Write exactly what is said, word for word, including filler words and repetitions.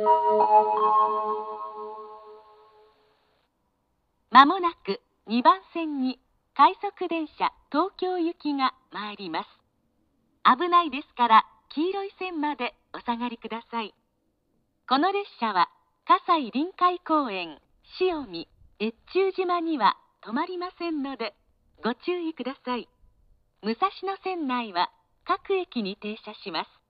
まもなくにばん線に快速電車東京行きが参ります。危ないですから黄色い線までお下がりください。この列車は葛西臨海公園、潮見、越中島には止まりませんのでご注意ください。武蔵野線内は各駅に停車します。